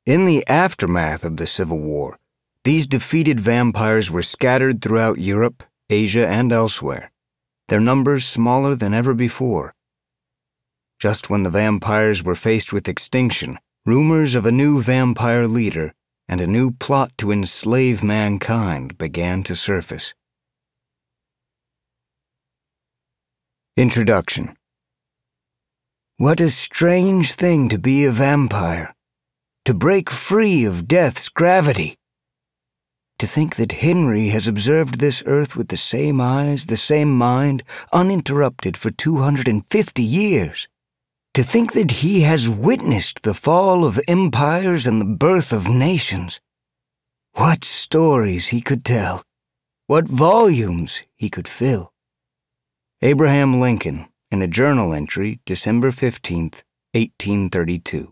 In the aftermath of the Civil War, these defeated vampires were scattered throughout Europe, Asia, and elsewhere, their numbers smaller than ever before. Just when the vampires were faced with extinction, rumors of a new vampire leader and a new plot to enslave mankind began to surface. Introduction. What a strange thing to be a vampire, to break free of death's gravity. To think that Henry has observed this earth with the same eyes, the same mind, uninterrupted for 250 years. To think that he has witnessed the fall of empires and the birth of nations. What stories he could tell. What volumes he could fill. Abraham Lincoln, in a journal entry, December 15th, 1832.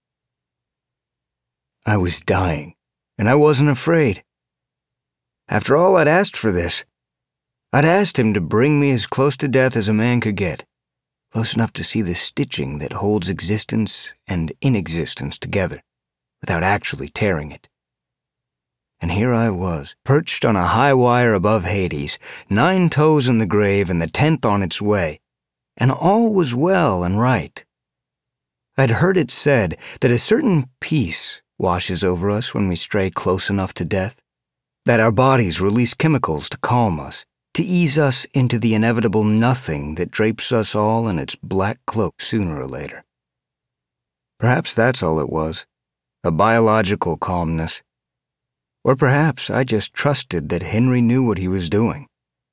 I was dying, and I wasn't afraid. After all, I'd asked for this. I'd asked him to bring me as close to death as a man could get, close enough to see the stitching that holds existence and inexistence together, without actually tearing it. And here I was, perched on a high wire above Hades, 9 toes in the grave and the 10th on its way, and all was well and right. I'd heard it said that a certain peace washes over us when we stray close enough to death, that our bodies release chemicals to calm us, to ease us into the inevitable nothing that drapes us all in its black cloak sooner or later. Perhaps that's all it was, a biological calmness. Or perhaps I just trusted that Henry knew what he was doing.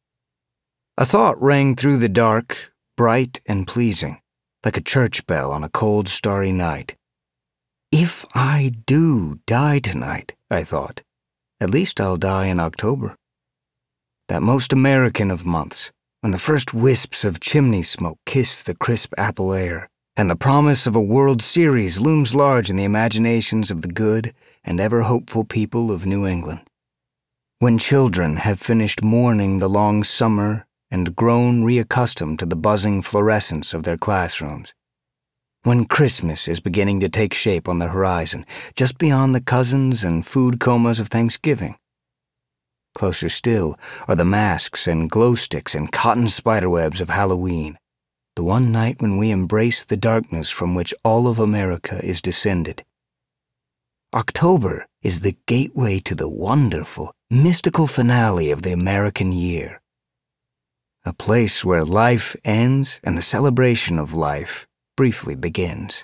A thought rang through the dark, bright and pleasing, like a church bell on a cold, starry night. If I do die tonight, I thought, at least I'll die in October. That most American of months, when the first wisps of chimney smoke kiss the crisp apple air, and the promise of a World Series looms large in the imaginations of the good and ever-hopeful people of New England. When children have finished mourning the long summer and grown reaccustomed to the buzzing fluorescence of their classrooms. When Christmas is beginning to take shape on the horizon, just beyond the cousins and food comas of Thanksgiving. Closer still are the masks and glow sticks and cotton spiderwebs of Halloween, the one night when we embrace the darkness from which all of America is descended. October is the gateway to the wonderful, mystical finale of the American year. A place where life ends and the celebration of life briefly begins.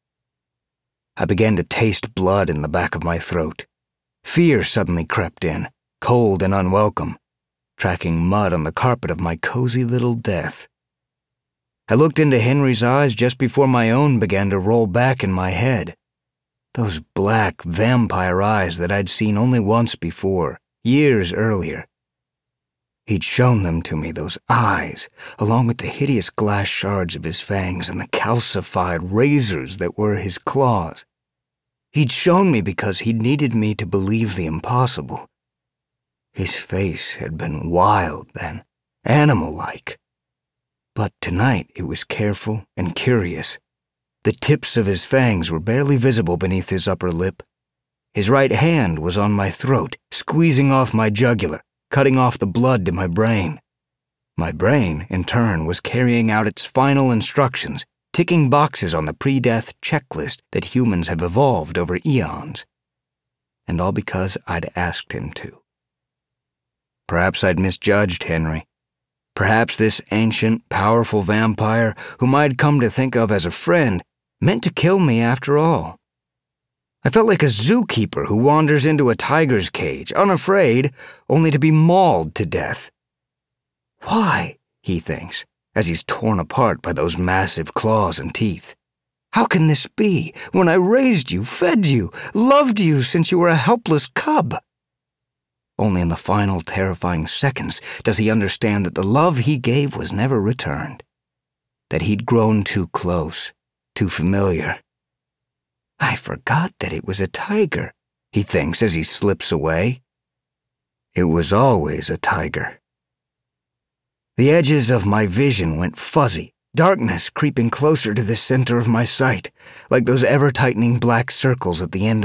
I began to taste blood in the back of my throat. Fear suddenly crept in, cold and unwelcome, tracking mud on the carpet of my cozy little death. I looked into Henry's eyes just before my own began to roll back in my head. Those black vampire eyes that I'd seen only once before, years earlier. He'd shown them to me, those eyes, along with the hideous glass shards of his fangs and the calcified razors that were his claws. He'd shown me because he'd needed me to believe the impossible. His face had been wild then, animal-like. But tonight it was careful and curious. The tips of his fangs were barely visible beneath his upper lip. His right hand was on my throat, squeezing off my jugular, cutting off the blood to my brain. My brain, in turn, was carrying out its final instructions, ticking boxes on the pre-death checklist that humans have evolved over eons. And all because I'd asked him to. Perhaps I'd misjudged Henry. Perhaps this ancient, powerful vampire, whom I'd come to think of as a friend, meant to kill me after all. I felt like a zookeeper who wanders into a tiger's cage, unafraid, only to be mauled to death. Why, he thinks, as he's torn apart by those massive claws and teeth. How can this be, when I raised you, fed you, loved you since you were a helpless cub? Only in the final terrifying seconds does he understand that the love he gave was never returned, that he'd grown too close, too familiar. I forgot that it was a tiger, he thinks as he slips away. It was always a tiger. The edges of my vision went fuzzy, darkness creeping closer to the center of my sight, like those ever-tightening black circles at the end